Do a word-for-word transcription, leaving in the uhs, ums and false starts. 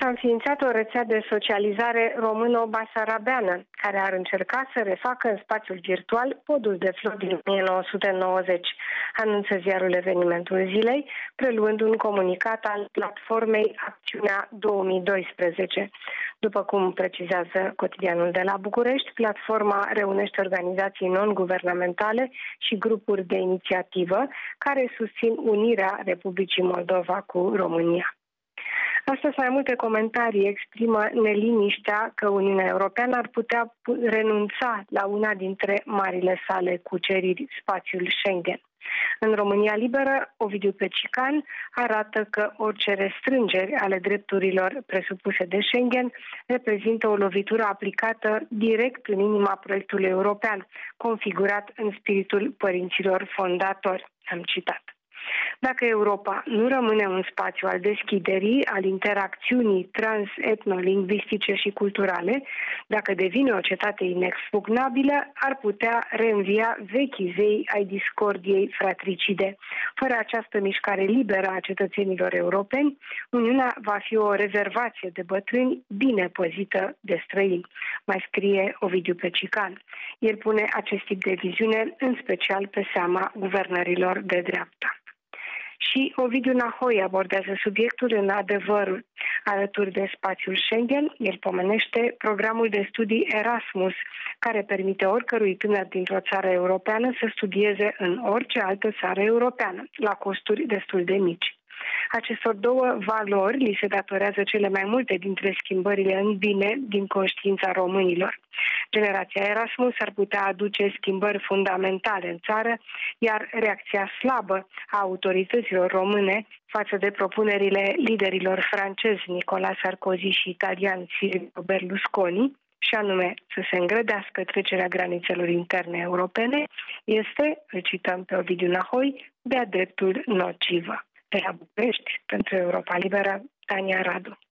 s-a înființat o rețea de socializare româno-basarabeană, care ar încerca să refacă în spațiul virtual podul de flori din o mie nouă sute nouăzeci, anunță ziarul Evenimentul Zilei, preluând un comunicat al platformei Acțiunea două mii doisprezece. După cum precizează Cotidianul de la București, platforma reunește organizații non-guvernamentale și grupuri de inițiativă care susțin unirea Republicii Moldova cu România. Astăzi mai multe comentarii exprimă neliniștea că Uniunea Europeană ar putea renunța la una dintre marile sale cuceriri, spațiul Schengen. În România Liberă, Ovidiu Pecican arată că orice restrângeri ale drepturilor presupuse de Schengen reprezintă o lovitură aplicată direct în inima proiectului european, configurat în spiritul părinților fondatori. Am citat. Dacă Europa nu rămâne un spațiu al deschiderii, al interacțiunii trans-etno-lingvistice și culturale, dacă devine o cetate inexpugnabilă, ar putea reînvia vechii zei ai discordiei fratricide. Fără această mișcare liberă a cetățenilor europeni, Uniunea va fi o rezervație de bătrâni bine păzită de străini, mai scrie Ovidiu Pecican. El pune acest tip de viziune în special pe seama guvernărilor de dreapta. Și Ovidiu Nahoi abordează subiectul în Adevărul. Alături de spațiul Schengen, el pomenește programul de studii Erasmus, care permite oricărui tânăr dintr-o țară europeană să studieze în orice altă țară europeană, la costuri destul de mici. Acestor două valori li se datorează cele mai multe dintre schimbările în bine din conștiința românilor. Generația Erasmus ar putea aduce schimbări fundamentale în țară, iar reacția slabă a autorităților române față de propunerile liderilor francezi Nicolas Sarkozy și italian Silvio Berlusconi, și anume să se îngrădească trecerea granițelor interne europene, este, îl cităm pe Ovidiu Nahoi, de-a dreptul nocivă. De la București, pentru Europa Liberă, Tania Radu.